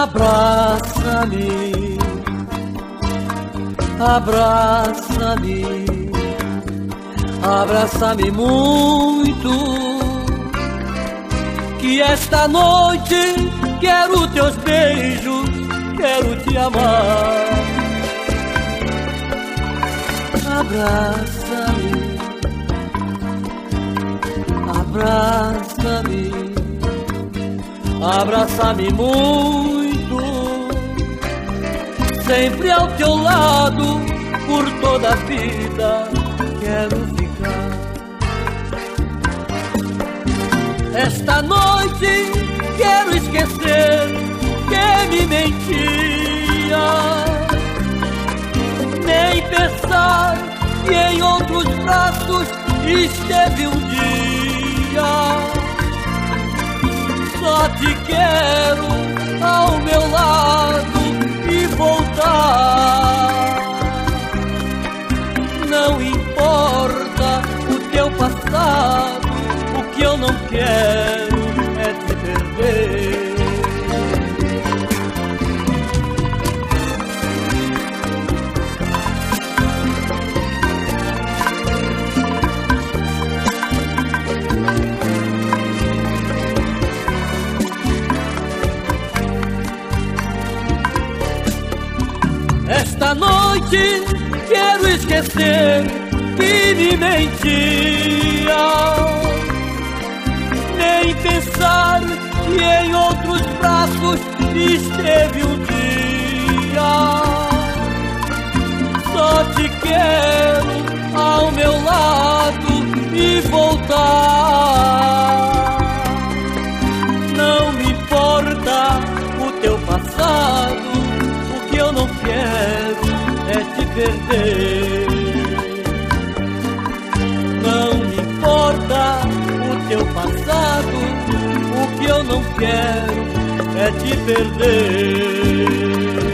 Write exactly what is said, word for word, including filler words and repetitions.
Abraça-me, abraça-me, abraça-me muito, que esta noite quero teus beijos, quero te amar. Abraça-me, abraça-me, abraça-me muito, sempre ao teu lado, por toda a vida quero ficar. Esta noite quero esquecer que me mentia, nem pensar que em outros braços esteve um dia. Só te quero ao meu lado e voltar. Não importa o teu passado, o que eu não quero é te perder. Esta noite quero esquecer que me mentia, nem pensar que em outros braços esteve um dia. Só te quero ao meu lado e voltar. Não me importa o teu passado, eu não quero é te perder. Não me importa o teu passado, o que eu não quero é te perder.